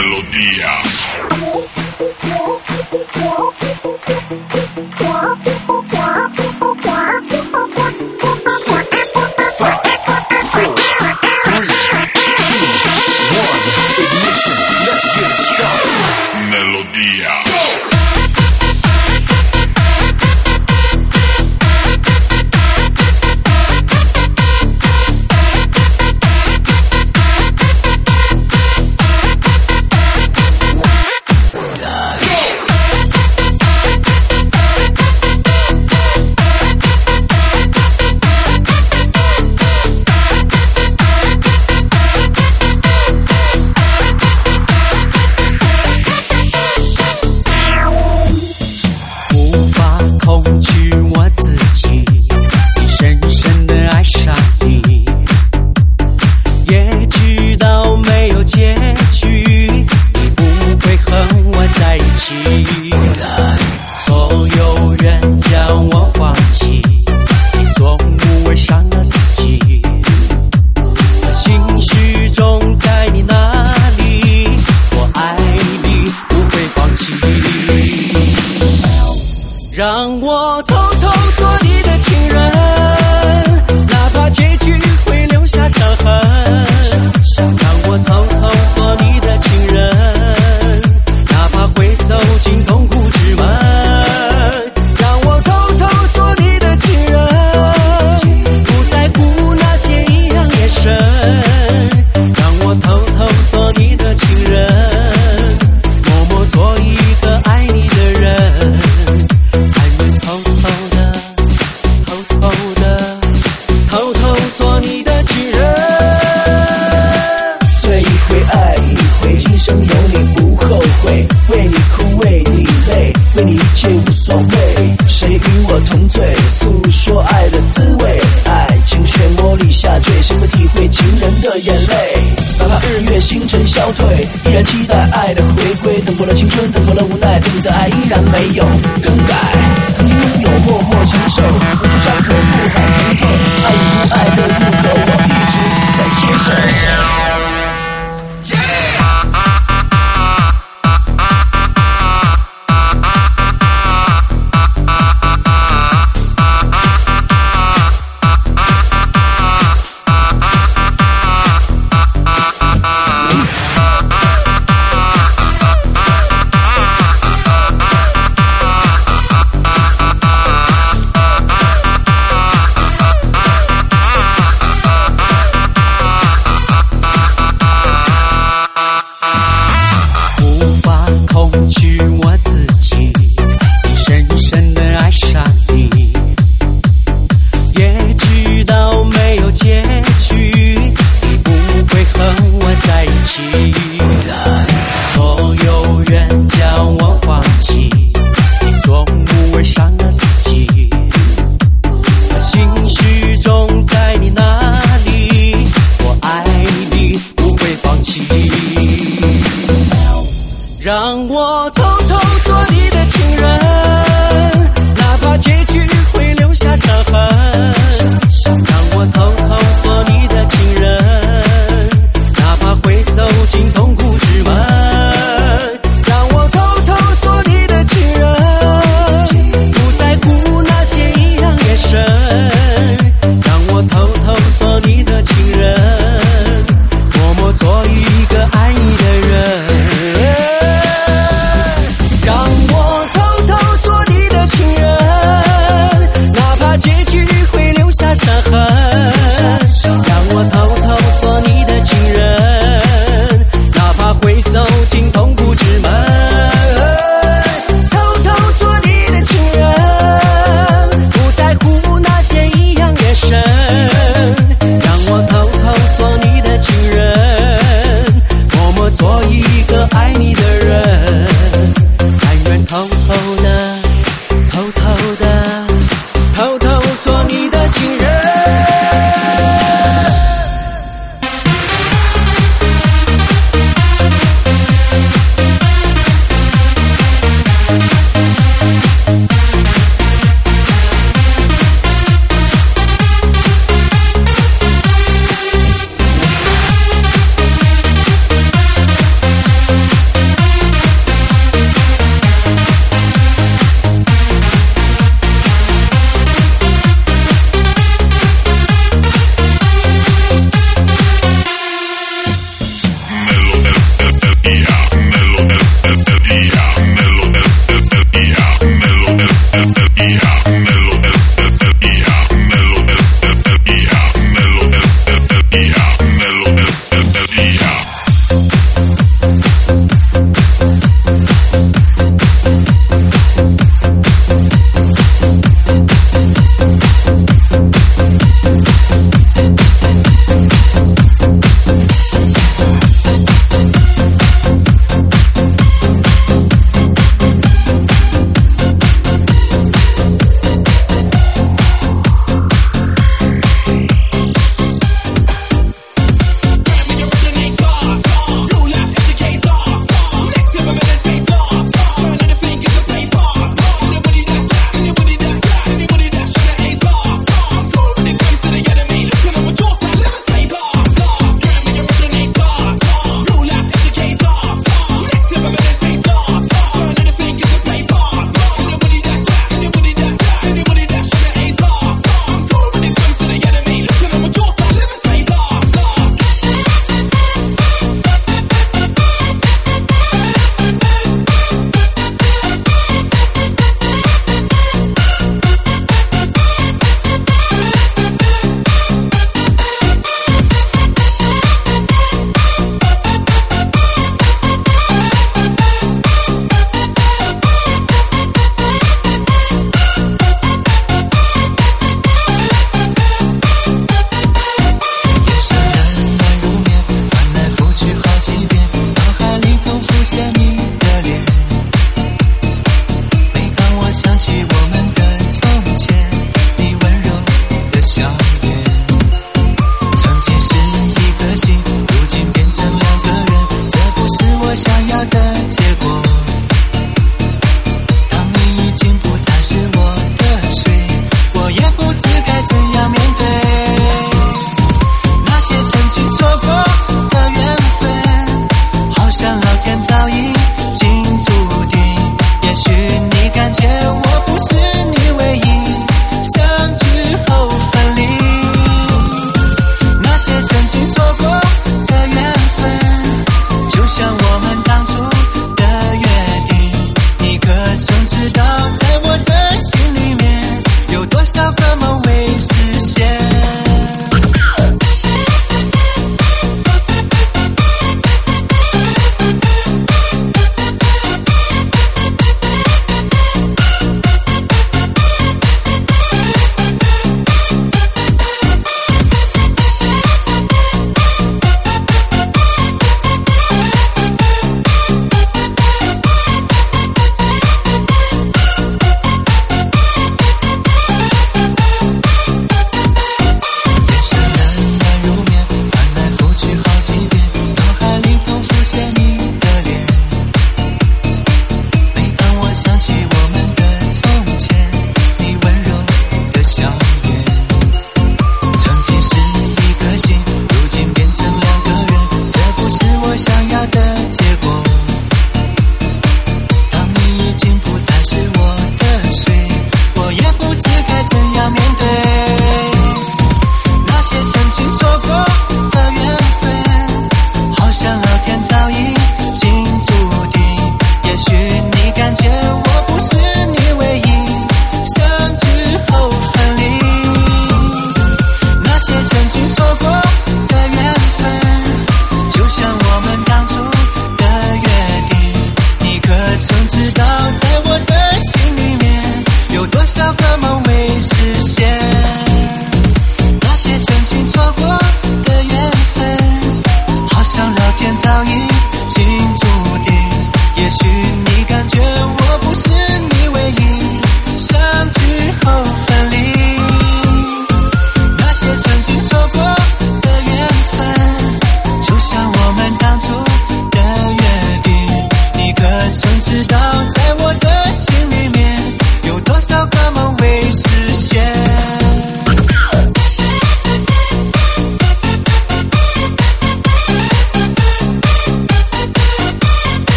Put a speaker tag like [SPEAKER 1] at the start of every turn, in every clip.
[SPEAKER 1] 让我偷偷做你的情人，哪怕结局会留下伤痕。让我偷偷做你的情人，哪怕会走进痛苦之门。让我偷偷做你的情人，不在乎那些异样眼神。让我偷偷做你的情人，默默做一个爱你的人。
[SPEAKER 2] 谁与我同醉，诉说爱的滋味，爱情漩涡里下坠，谁会体会情人的眼泪？哪怕日月星辰消退，依然期待爱的回归。等过了青春，等过了无奈，对你的爱依然没有更改。曾经拥有，默默承受，我就伤口不喊疼痛，爱与不爱的入口，我一直在接受。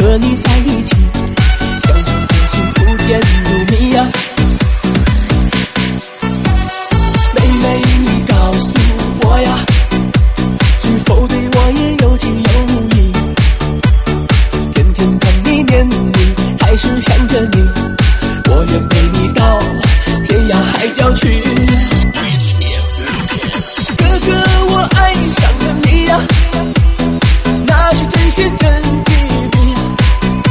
[SPEAKER 2] 和你在一起，相处的幸福甜如蜜呀。妹妹，你告诉我呀，是否对我也有情有义？天天看你念你，还是想着你，我愿陪你到天涯海角去。哥哥，我爱上了你呀，那是真心真意的。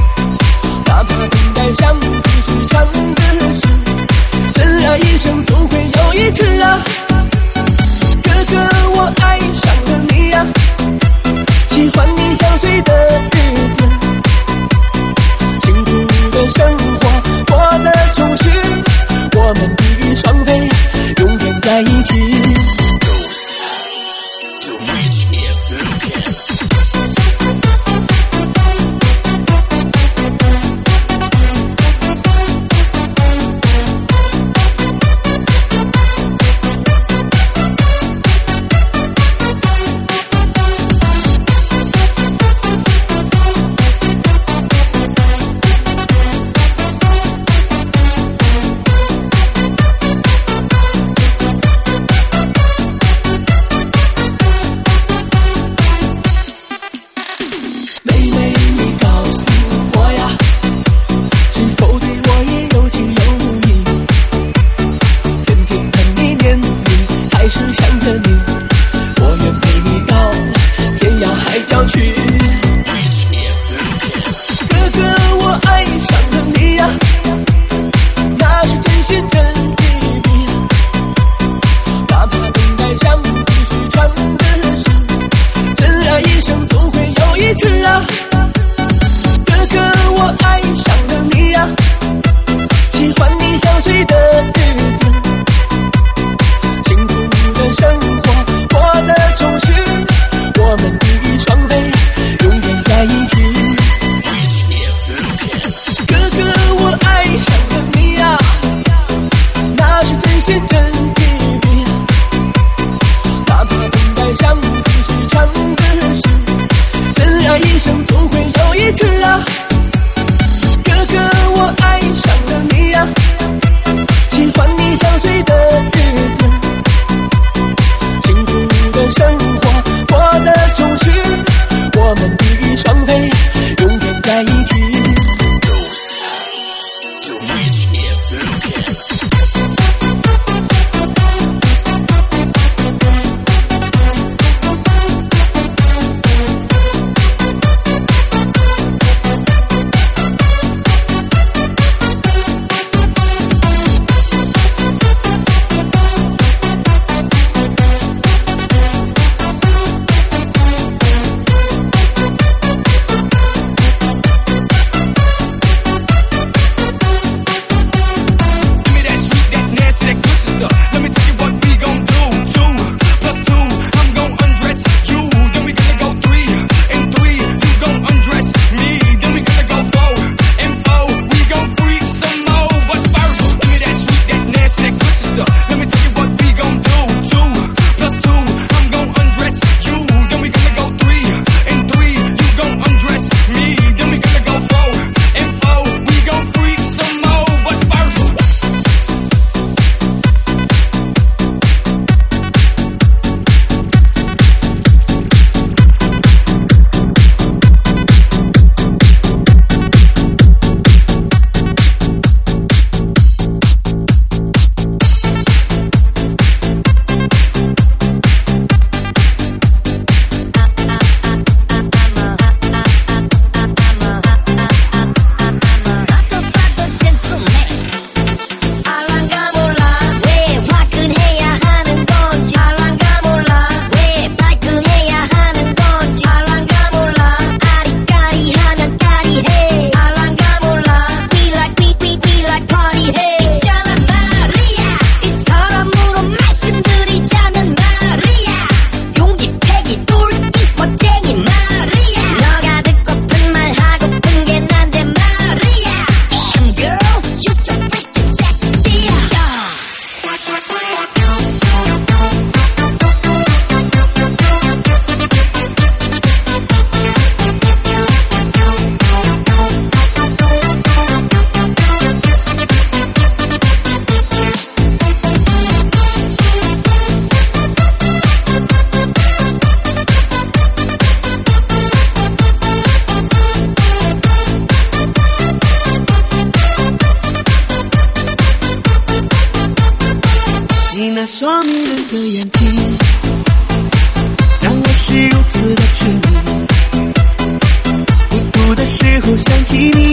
[SPEAKER 1] 双迷人的眼睛，让我是如此的痴迷。孤独的时候想起你，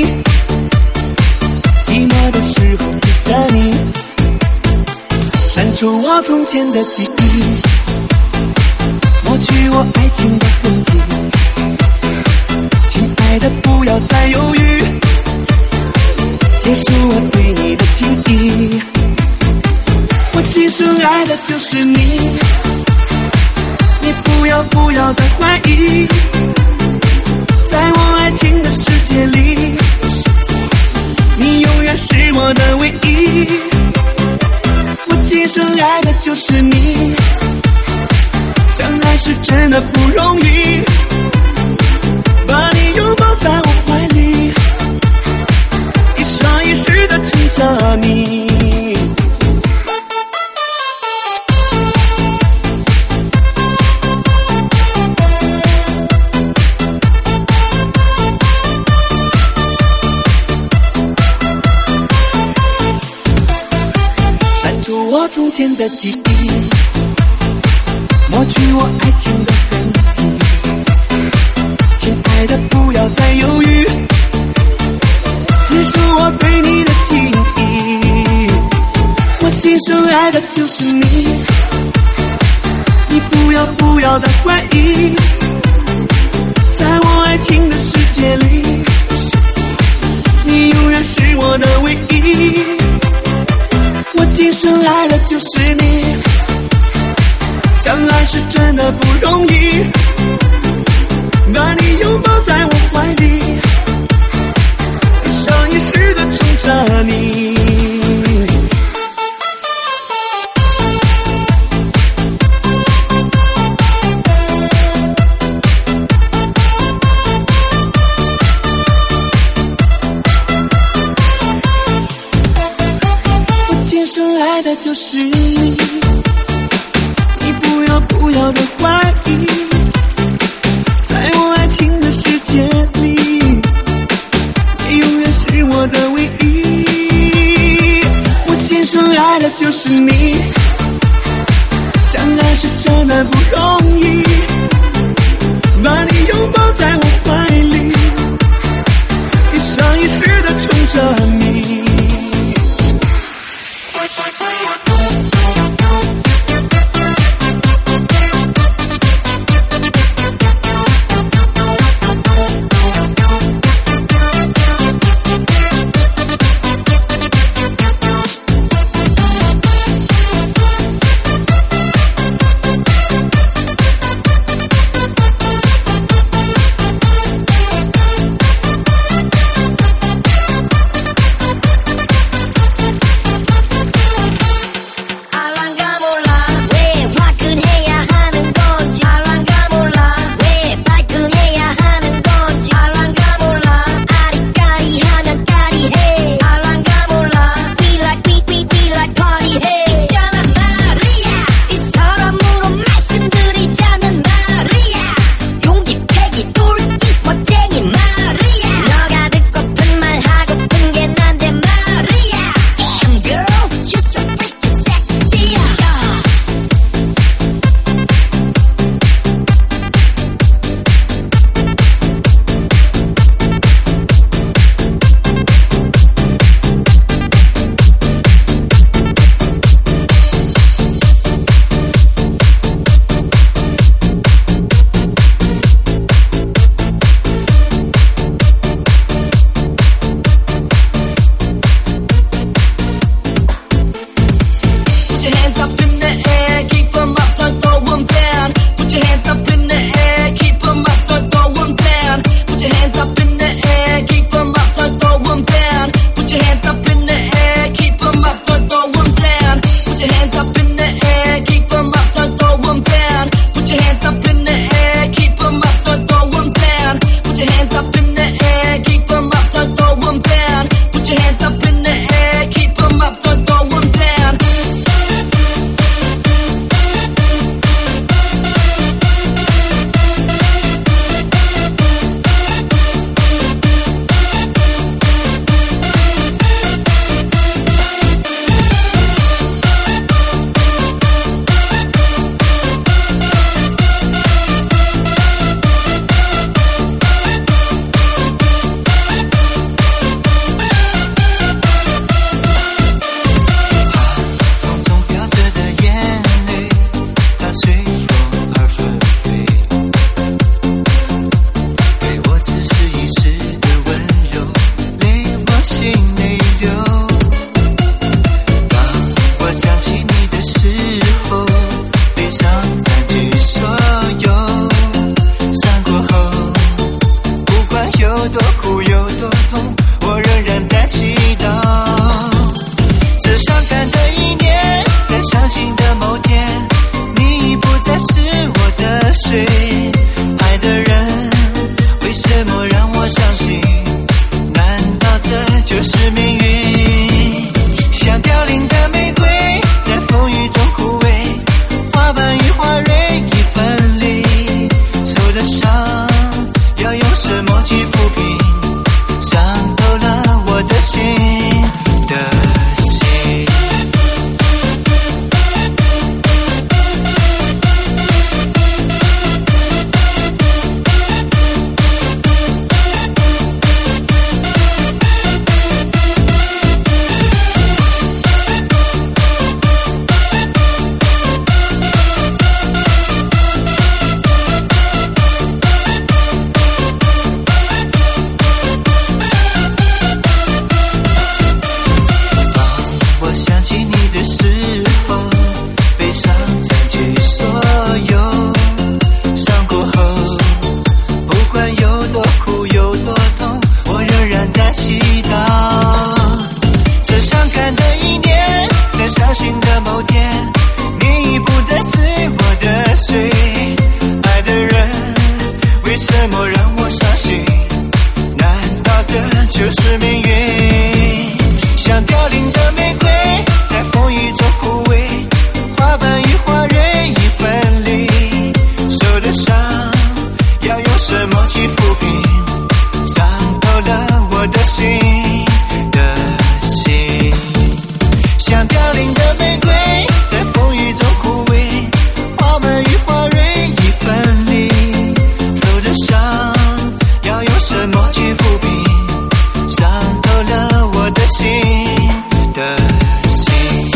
[SPEAKER 1] 寂寞的时候记得你，删除我从前的记忆，抹去我爱情的痕迹。亲爱的，不要再犹豫，接受我对你的情意。我今生爱的就是你，你不要再怀疑，在我爱情的世界里，你永远是我的唯一。我今生爱的就是你，相爱是真的不容易，把你拥抱在我怀里，一生一世的宠着你。我从前的记忆，抹去我爱情的痕迹。亲爱的，不要再犹豫，接受我对你的情意。我今生爱的就是你，你不要再怀疑，在我爱情的世界里，你永远是我的唯一。我今生爱的就是你，相爱是真的不容易，把你拥抱在我怀里，一生一世的宠着你。今生爱的就是你，你不要的怀疑，在我爱情的世界里，你永远是我的唯一。我今生爱的就是你，相爱是真的不容易，把你拥抱在我怀里，一生一世的宠着你。 要用什么去抚平伤透了我的心的心。就是命运，像凋零的玫瑰，在风雨中枯萎，花瓣与花蕊已分离，受的伤要用什么去抚平伤透了我的心的心。像凋零的玫瑰，在风雨中枯萎，花瓣与花蕊已分离，受的伤要用什么去抚平伤透了我的心的心。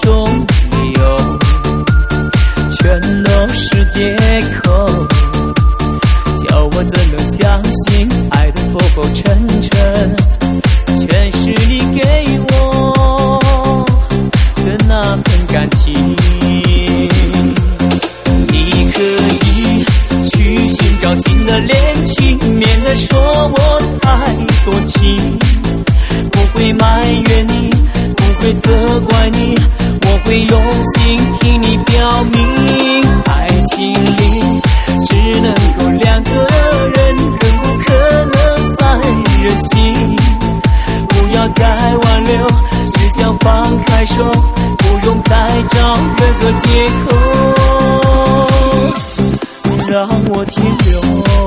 [SPEAKER 2] 借口，
[SPEAKER 1] 的恋情，免得说我太多情。不会埋怨你，不会责怪你，我会用心听你表明。爱情里只能够两个人，更不可能三人行。不要再挽留，只想放开手，不用再找任何借口，让我停留。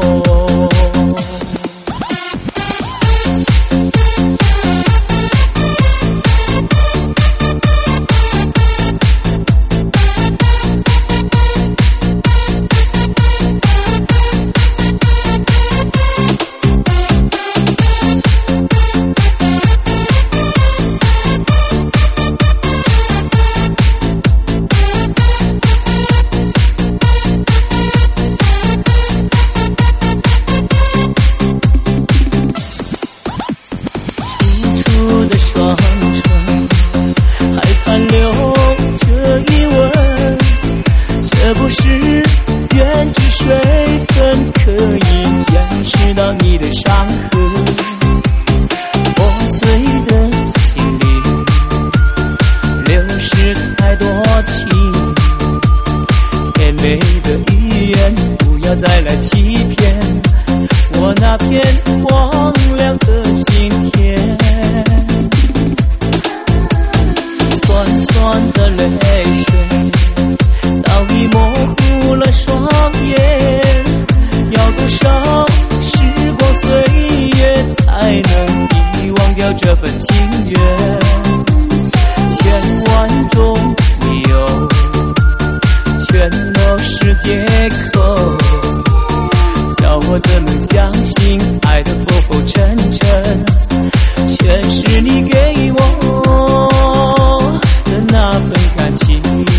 [SPEAKER 1] 再来欺骗我那片光亮的心田，酸酸的泪水早已模糊了双眼，要多少时光岁月才能遗忘掉这份情缘？千万种理由全都是借口，叫我怎能相信爱的浮浮沉沉，全是你给我的那份感情。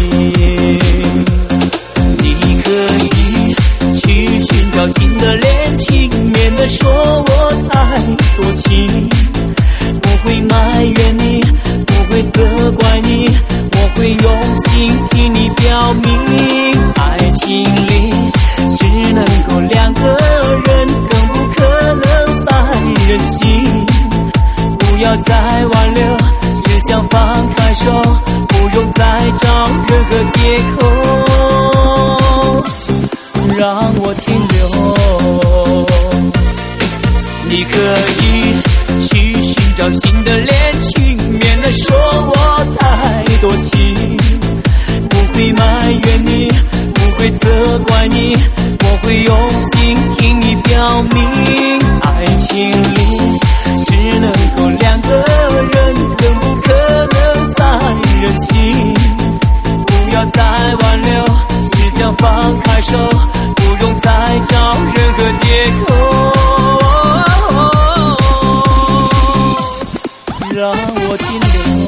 [SPEAKER 1] 你可以去寻找新的恋情，免得说我太多情。不会埋怨你，不会责怪你，我会用心替你表明。爱情里只能够两个人，更不可能三人行。不要再挽留，只想放开手，不用再找任何借口，让我停留。你可以去寻找新的恋情，免得说我太多情。不会埋怨你，不会责怪你，我会用心听你表明。爱情里只能够两个人，更不可能三人行。不要再挽留，只想放开手，不用再找任何借口，让我停留。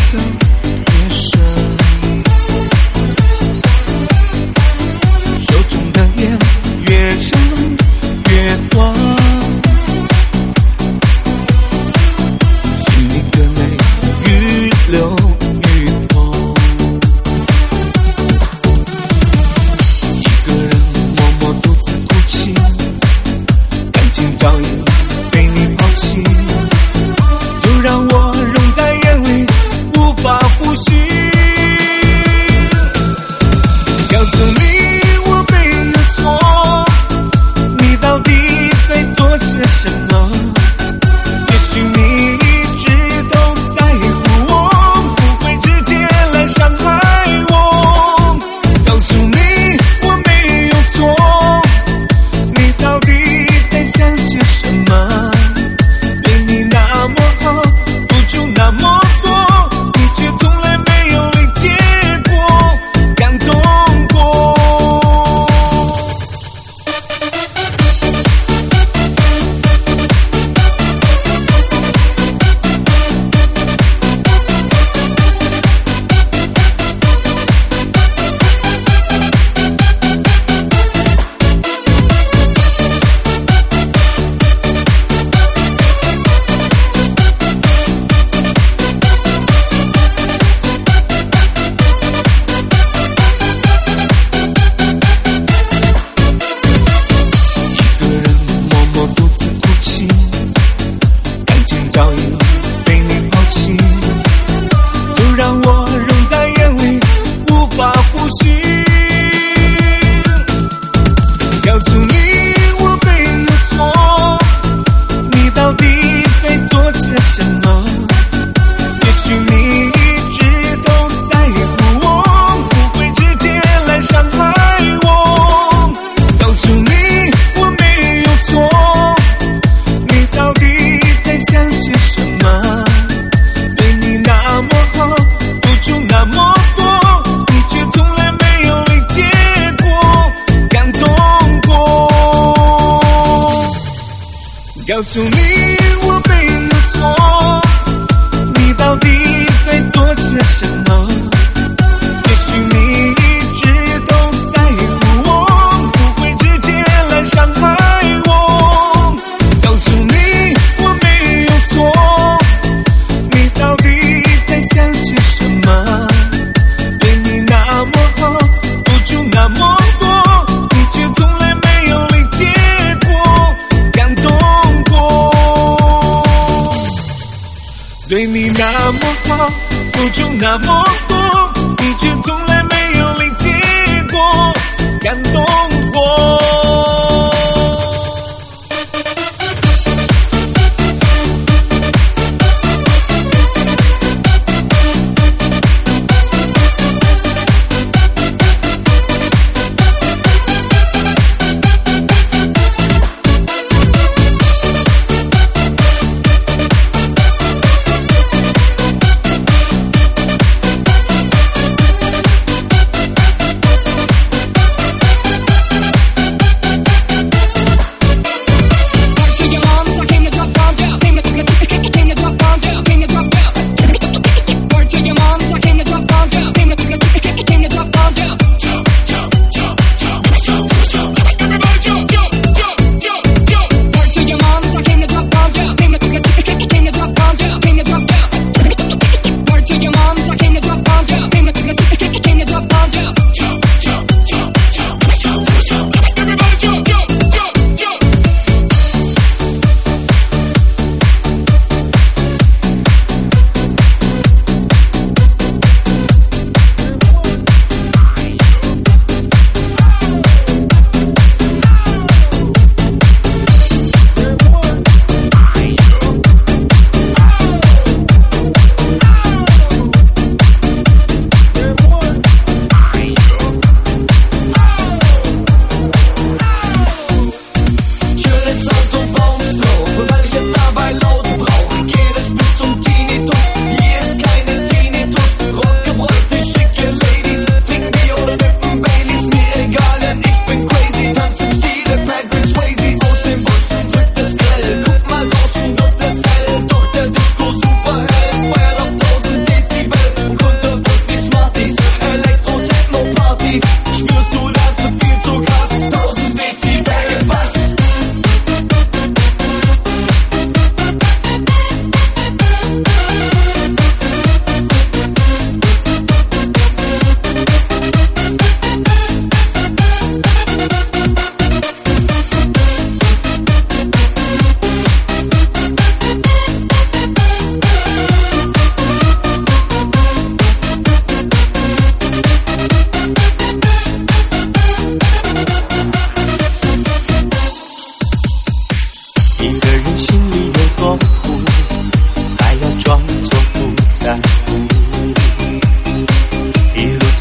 [SPEAKER 1] 色越深，手中的烟越燃越短，心里的泪愈流愈痛，一个人默默独自哭泣，感情早已被你抛弃，就让我融在眼里无法呼吸，告诉你我没有错，你到底在做些什么，也许你一直都在乎我，不会直接来伤害我，告诉你我没有错，你到底在想些什么，对你那么好，付出那么多，你却从来没有理解过，感动过。一个人默默独自哭泣，感情早已被你抛弃，就让我融在眼里无法呼吸，告诉你我没有错，你到底在做些什么，也许你一直都在乎我，不会直接来伤害我，告诉你我没有错，你到底在想些什么，对你那么好，付出那么多，你却从来没有理解过，感动过，告诉你我没有错，你到底在做些什么，也许你一直都在乎我，不会直接来伤害我，告诉你我没有错，你到底在想些什么，对你那么好，付出那么多，你却从来没有理解过，感动过，对你那么好，付出那么多，你却从来没有理解过，感动过。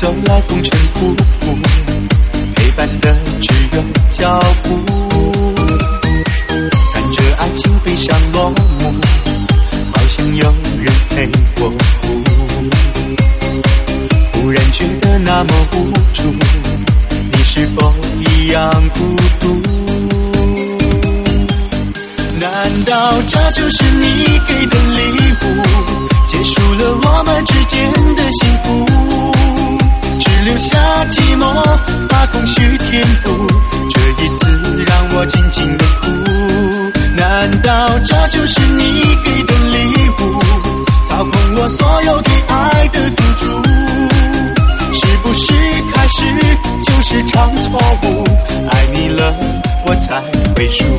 [SPEAKER 1] 走来风尘仆仆，陪伴的只有脚步。看着爱情飞上落幕，好像有人陪我哭。忽然觉得那么无助，你是否一样孤独？难道这就是你给的礼物？结束了我们之间的幸福，只留下寂寞，把空虚填补。这一次让我静静的哭。难道这就是你给的礼物？掏空我所有对爱的赌注，是不是开始就是场错误？爱你了，我才会输。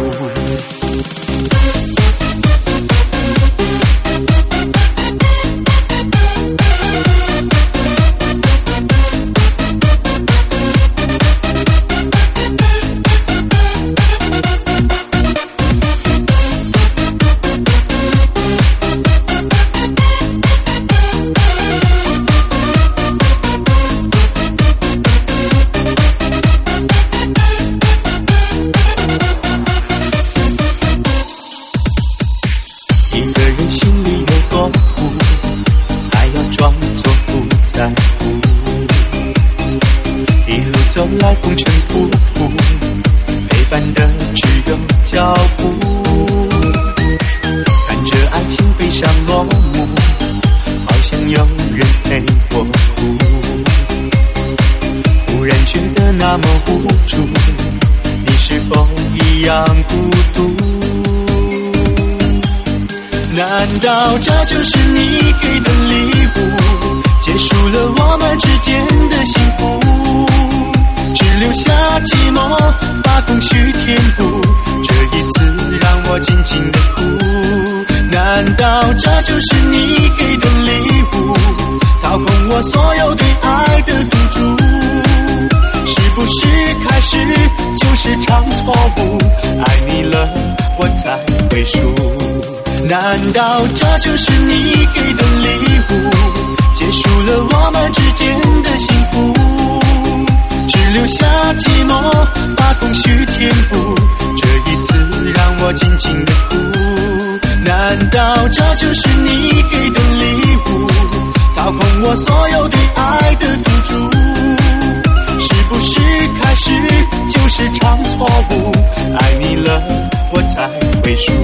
[SPEAKER 1] 走来风尘仆仆，陪伴的只有脚步。看着爱情飞上落幕，好像有人陪我哭。忽然觉得那么无助，你是否一样孤独？难道这就是你给的礼物？结束了我们之间的幸福，只留下寂寞，把空虚填补。这一次让我静静的哭。难道这就是你给的礼物？掏空我所有对爱的赌注，是不是开始就是场错误？爱你了，我才会输。难道这就是你给的礼物？结束了我们之间的幸福，只留下寂寞，把空虚填补。这一次让我静静的哭。难道这就是你给的礼物？掏空我所有对爱的赌注，是不是开始就是场错误？爱你了，我才会输。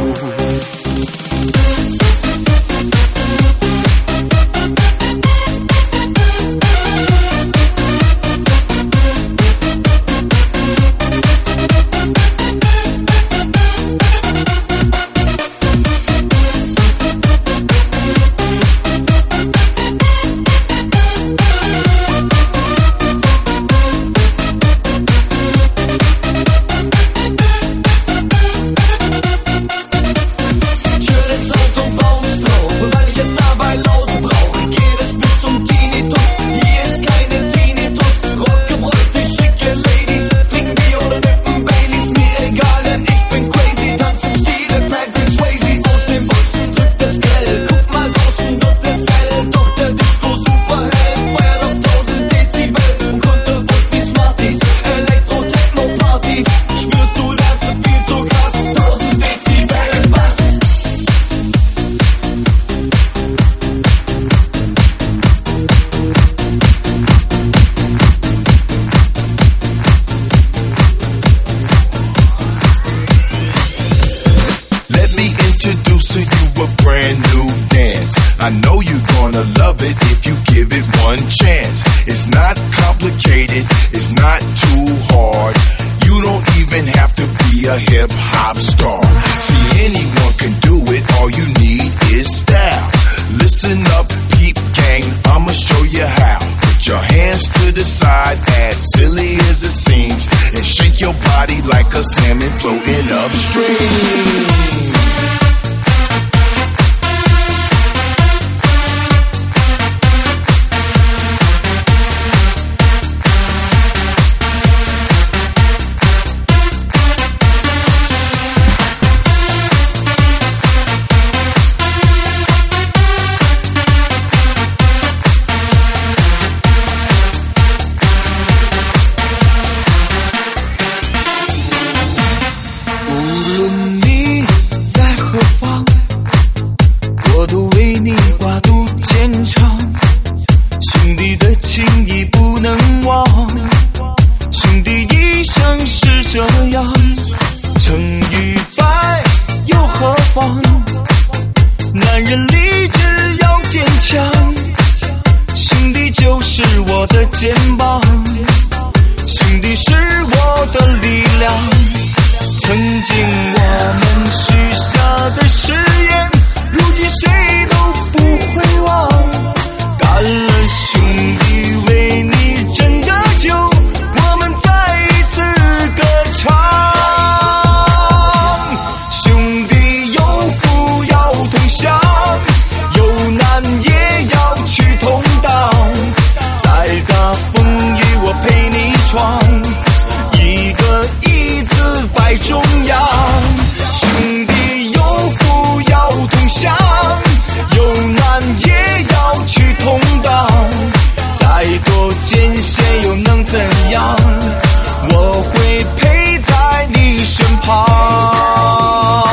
[SPEAKER 3] I know you're gonna love it if you give it one chance. It's not complicated, it's not too hard. You don't even have to be a hip-hop star. See, anyone can do it, all you need is style. Listen up, peep gang, I'ma show you how. Put your hands to the side, as silly as it seems, and shake your body like a salmon floating upstream.
[SPEAKER 1] 就是我的肩膀，兄弟是我的力量。曾经我们许下的誓言，如今谁都不会忘。干了兄弟为你斟的酒，我们再一次歌唱。兄弟有福要同享，有难也要去同当。再大风雨我陪你闯，一个义字摆中央。兄弟有福要同享，有难也要去同当。再多艰险又能怎样？我会陪在你身旁。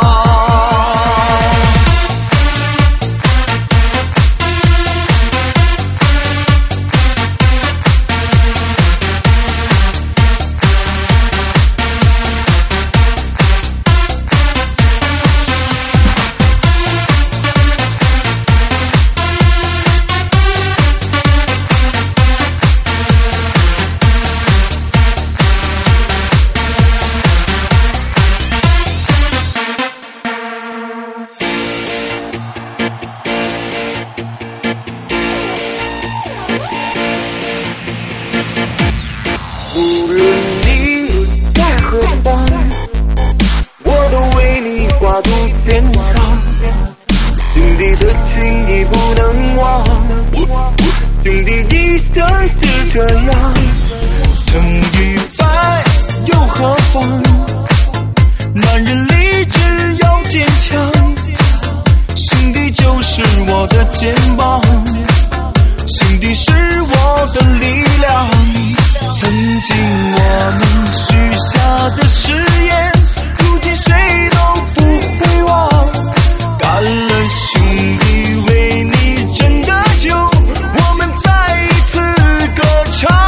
[SPEAKER 1] 无论你在何方，我都为你挂渡天上。兄弟的情谊不能忘，兄弟一生是这样。成与败又何妨？男人理智要坚强，兄弟就是我的肩膀，兄弟是我的力量。曾经我们许下的誓言，如今谁都不会忘。干了兄弟为你斟的酒，我们再一次歌唱。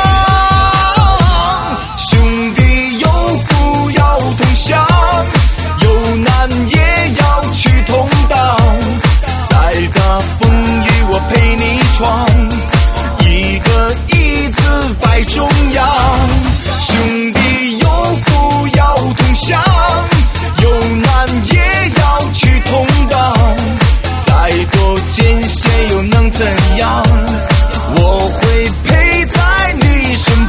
[SPEAKER 1] 兄弟有福要同享，有难也要去同当。再大风雨我陪你闯，一个义字摆中央。兄弟有福要同享，有难也要去同当。再多艰险又能怎样？我会陪在你身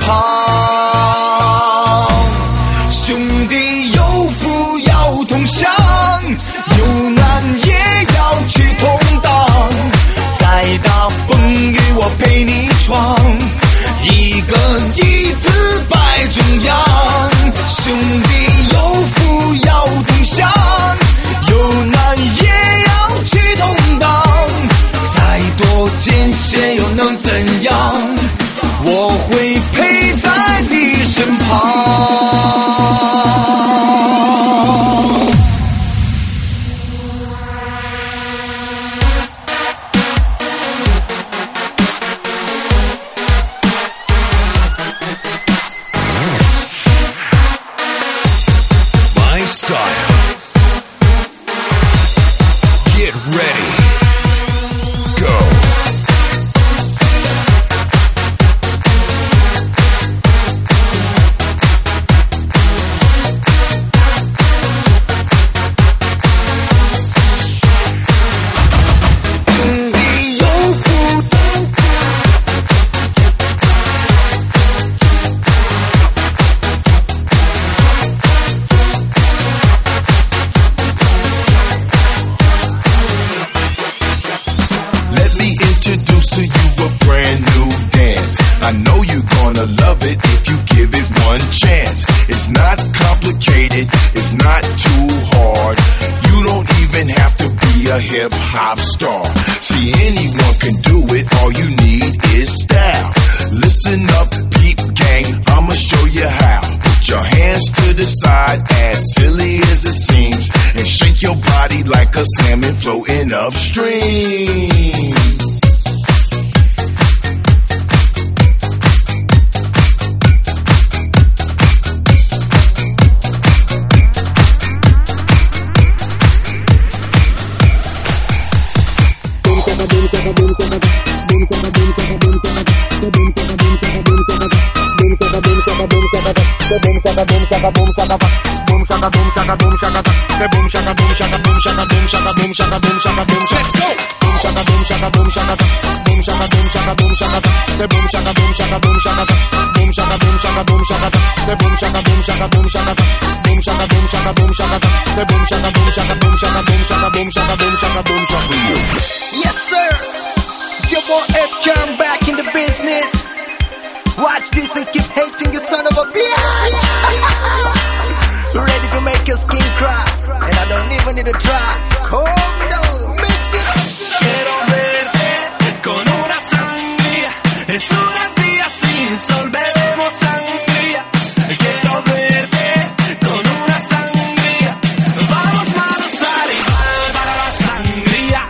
[SPEAKER 1] 旁。兄弟有福要同享，有难也要去同当。再大风雨我陪你闯，一个义字摆中央。兄弟有福要同享，有难也要去同当。再多艰险又能怎样？我会陪在你身旁。
[SPEAKER 3] Hip-hop star. See, anyone can do it, all you need is style. Listen up, peep gang, I'ma show you how. Put your hands to the side, as silly as it seems, and shake your body like a salmon floating upstream.
[SPEAKER 4] boom, boom, boom, boom, boom, boom, boom, boom, boom, boom, boom, boom, boom, shaka boom shaka fuck. Boom shaka boom shaka boom shaka fuck. Say boom shaka boom shaka boom shaka boom shaka boom shaka boom shaka boom shaka. Let's go. Boom shaka boom shaka boom shaka fuck. Boom shaka boom shaka boom shaka fuck. Say boom shaka boom shaka boom shaka fuck. Boom shaka boom shaka boom shaka fuck. Say boom shaka boom shaka boom shaka fuck. Boom shaka boom shaka boom shaka fuck. Say boom shaka boom shaka boom shaka boom shaka boom shaka boom shaka boom shaka.
[SPEAKER 5] Yes sir. Your boy F Jam back in the business. Watch this and keep hating, you son of a bitch. Ready to make your skin cry, and I don't even need to try. Oh no, mix it up.
[SPEAKER 1] Quiero verte con una sangría. Es una día sin sol, bebemos sangría. Quiero verte con una sangría. Vamos manos arriba para la sangría.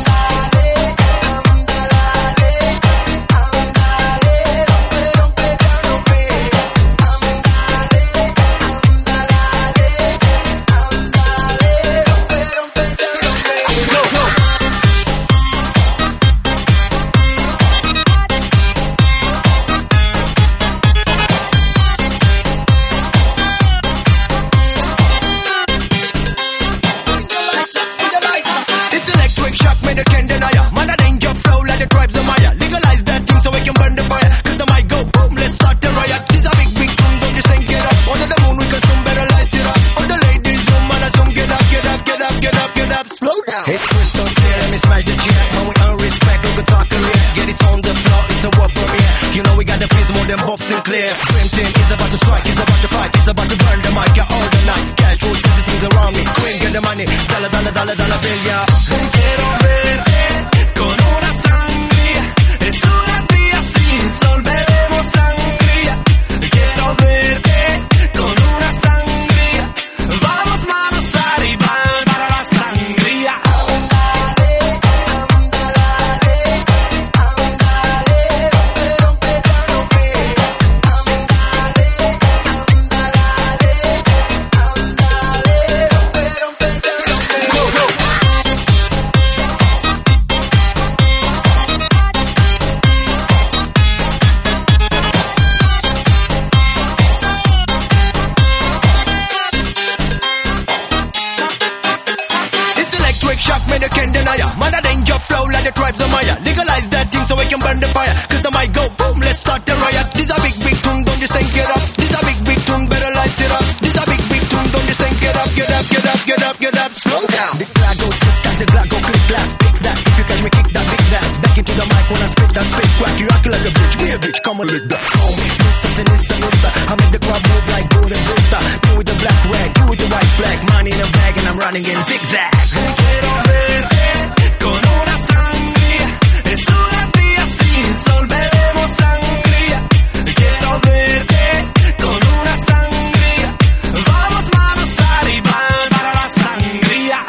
[SPEAKER 5] It's crystal clear, let me smash the chair. When we earn respect, we can talk career. Get it on the floor, it's a world premiere. You know we got the biz more than Bob Sinclair. Dream team is about to strike, it's about to fight, it's about to burn the mic, yeah, all the night. Cash rules, everything's around me. Queen, get the money, dollar, dollar, dollar, dollar bill, yeah.
[SPEAKER 1] Quiero verte con una sangría. Es una día sin sol, bebemos sangría. Quiero verte con una sangría. Vamos manos arriba para la sangría.
[SPEAKER 5] Shock me, they can't deny ya. Man, a danger flow like the tribes of Maya. Legalize that thing so we can burn the fire. Cause the mic go boom, let's start the riot. This a big, big tune, don't just think it up. This a big, big tune, better light it up. This a big, big tune, don't just think it up. Get up, get up, get up, get up, slow down. The flag go tick tock, the flag go click clack. Pick that, if you catch me, kick that, big that. Back into the mic when I spit that spit crack. You rock like a bitch, we a bitch, come on, lick that. Call me Mr. Sinister, Mister. I make the crowd move like Golden Brewster. You with the black rag, you with the white flag. Money in a bag and I'm running in zigzag.
[SPEAKER 1] Quiero verte con una sangría. Es una día sin sol, bebemos sangría. Quiero verte con una sangría. Vamos manos arriba para la sangría.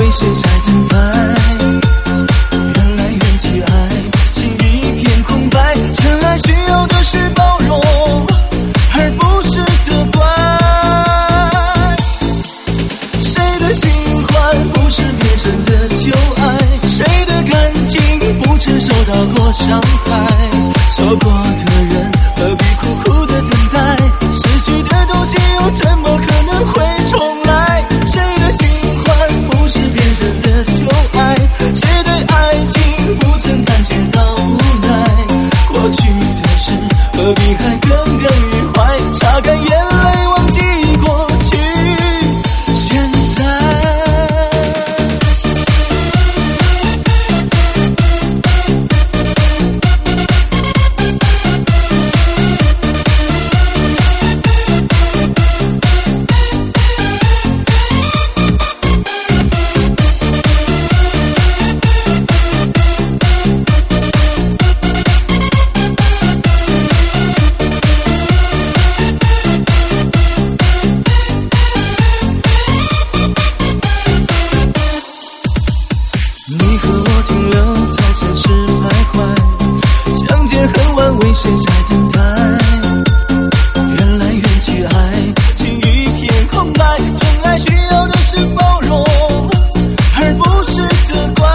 [SPEAKER 2] 为谁在等待？缘来缘去爱情一片空白，真爱需要的是包容，而不是责怪。谁的新欢不是别人的旧爱？谁的感情不曾受到过伤害？错过的人何必苦苦的等待？失去的东西又怎么可能会重来？谁的新欢不是别人的旧爱？谁对爱情不曾感觉到无奈？过去的事何必还耿耿于怀？擦干眼泪忘记过去，现在你和我停留在城市徘徊，相见恨晚，为谁在等待？缘来缘去爱情一片空白，真爱需要的是包容，而不是责怪。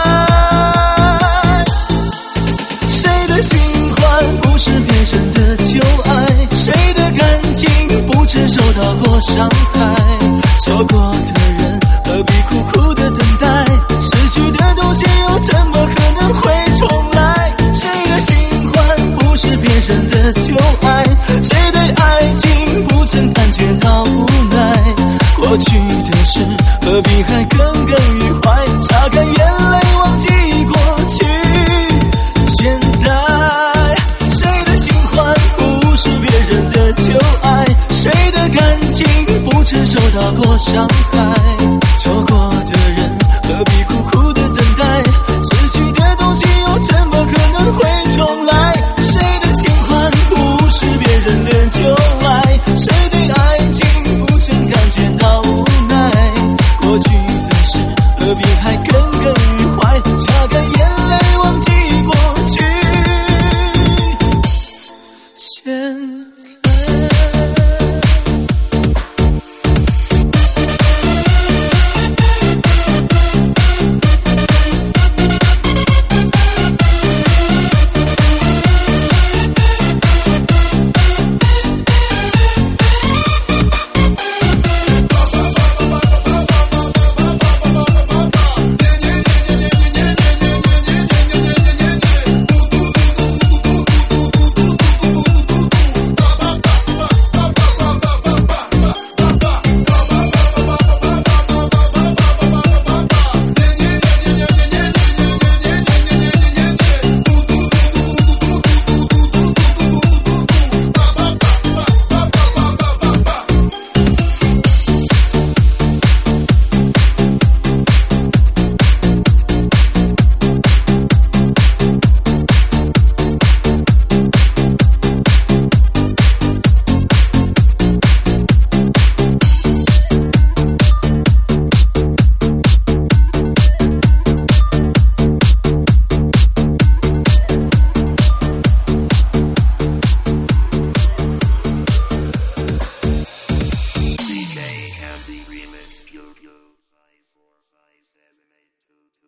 [SPEAKER 2] 谁的新欢不是别人的旧爱？谁的感情不曾受到过伤害？错过的人何必苦苦的等待？失去的东西又怎么可能会重来？谁的新欢不是别人的旧爱？谁对爱情不曾感觉到无奈？过去的事何必还耿耿于怀？擦干眼泪忘记过去，现在谁的新欢不是别人的旧爱？谁的感情不曾受到过伤害？